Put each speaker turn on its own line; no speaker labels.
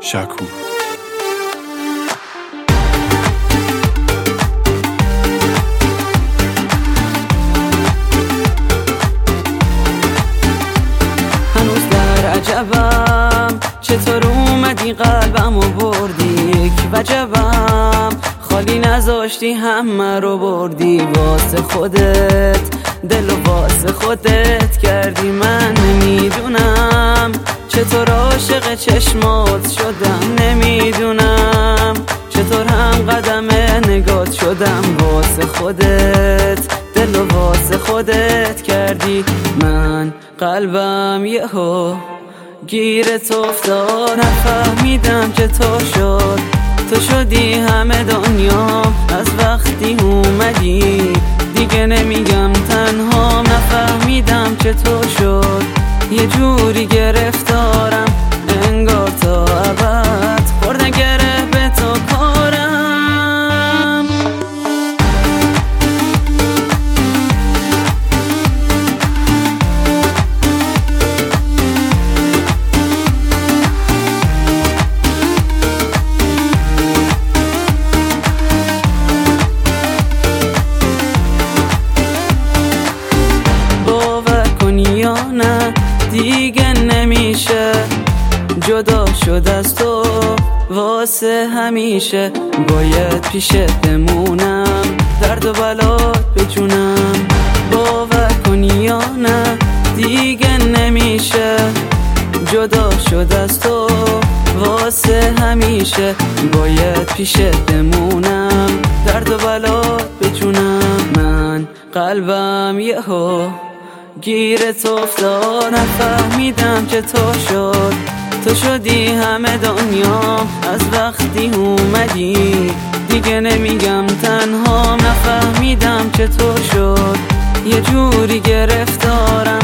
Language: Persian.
شکور.
هنوز در عجبم چطور اومدی قلبمو بردی، یک وجبم خالی نذاشتی همه رو بردی. واسه خودت دل و واسه خودت کردی، من نمیدونم چطور عاشق چشمات شدم، نمیدونم چطور هم قدم نگات شدم. واسه خودت دل و واسه خودت کردی، من قلبم یهو گیرت افتاد. نفهمیدم چطور شد تو شدی همه دنیام، از وقتی اومدی دیگه نمیگم تنهام. نفهمیدم چطور شد یه جوری گرفتارم، انگار تا ابد خوردن گره به تو کارم. نه دیگه نمیشه جدا شد از تو واسه همیشه، باید پیشت بمونم درد و بلات بجونم. باور کنی یا نه دیگه نمیشه جدا شد از تو واسه همیشه، باید پیشت بمونم درد و بلات بجونم. من قلبم یهو گیرت افتاد، نفهمیدم چطور شد تو شدی همه دنیام، از وقتی اومدی دیگه نمیگم تنهام. نفهمیدم چطور شد یه جوری گرفتارم،